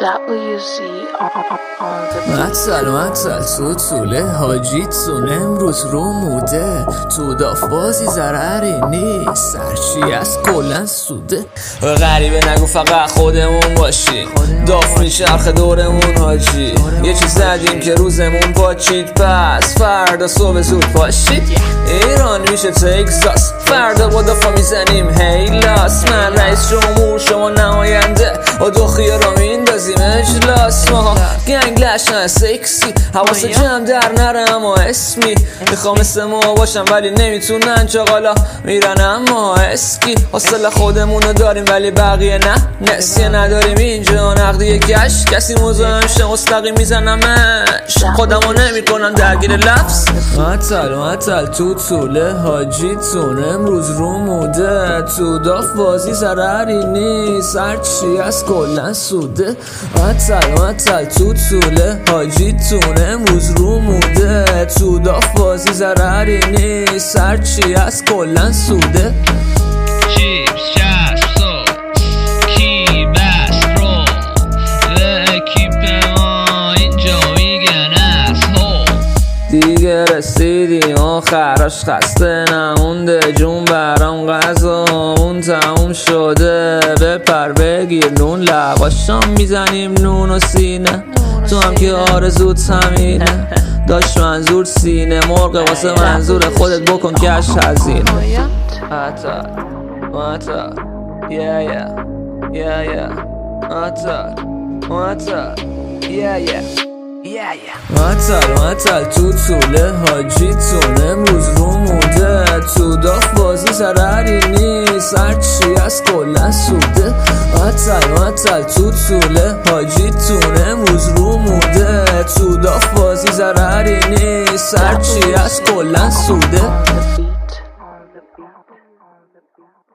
WZ on the معطل طوله حاجی تون امروز رو موده تو داف بازی ضرری نیست سرچی از کلن سوده غریبه نگو فقط خودمون باشی داف میچرخه دورمون حاجی یه چیز زدیم که روزمون پاچید پس فردا صبح زود پاشید ایران میشه تگزاس فردا با دافا میزنیم هیلاس من رئیس جمهور شما نماینده و دو خیارا میندازیم اجلاس ماها گنگ لشن سکسی حواس جمع در نره اما اسمی میخوام مثل ما باشم ولی نمیتونن چاقالا میرن اما اسکی حاصل خودمونو داریم ولی بقیه نه نسیه نداریم اینجا نقدی کش کسی مزاحم شه مستقیم میزنمش خودمو نمیکنم درگیر لفظ معطل تو طوله حاجی تون امروز رو موده تو داف بازی ضرری نیست هرچی از کلن سوده معطل تو طوله حاجی تون امروز رو موده تو داف بازی ضرری نیست هرچی از کلن سوده چیپس شستو کی بست رو به اکیپ ما اینجا میگن از هو دیگه رسیدیم آخرش خسته نمونده جون برام غذامون تموم شده بپر بگیر نون لباشام میزنیم نون و سینه تو هم که آرزوت همینه داشت منظور سینه مرغ واسه منظور خودت بکن کش هزینه معطل معطل تو طوله حاجی تون امروز رو موده تو داف بازی ضرری نیست هرچی از کلن سوده معطل تو طوله حاجی تون امروز رو موده تو داف بازی ضرری نیست هرچی از کلن سوده beat.